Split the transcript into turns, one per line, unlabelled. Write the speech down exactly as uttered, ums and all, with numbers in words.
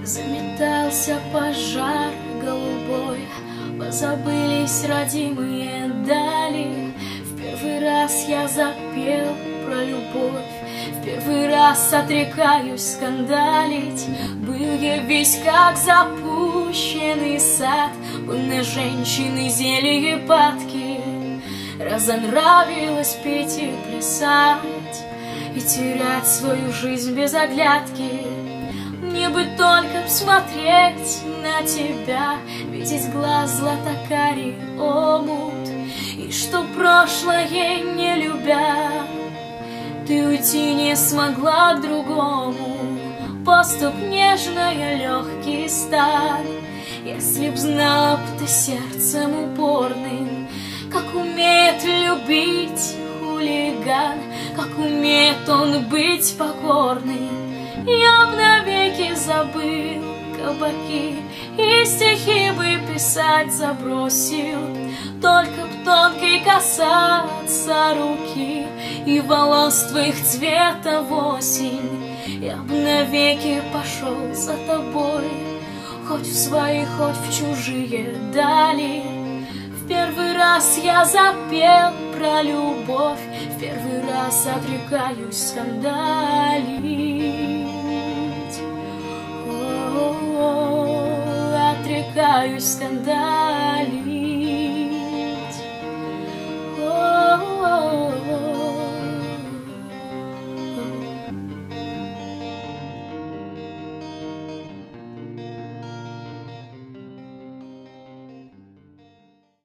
Заметался пожар голубой, позабылись родимые дали. В первый раз я запел про любовь, в первый раз отрекаюсь скандалить. Был я весь как запущенный сад, был на женщины зелье падки. Разонравилось петь и плясать, и терять свою жизнь без оглядки. Мне бы только смотреть на тебя, видеть глаз златокарий омут, и что прошлое не любя, ты уйти не смогла к другому. Поступ нежная, легкий сталь. Если б знала б ты сердцем упорным, как умеет любить хулиган, как умеет он быть покорным, я б навеки забыл кабаки и стихи бы писать забросил. Только б тонкой касаться руки и волос твоих цвета в осень, я б навеки пошел за тобой, хоть в свои, хоть в чужие дали. В первый раз я запел про любовь, в первый раз отрекаюсь скандалить. О-о-о, отрекаюсь скандалить.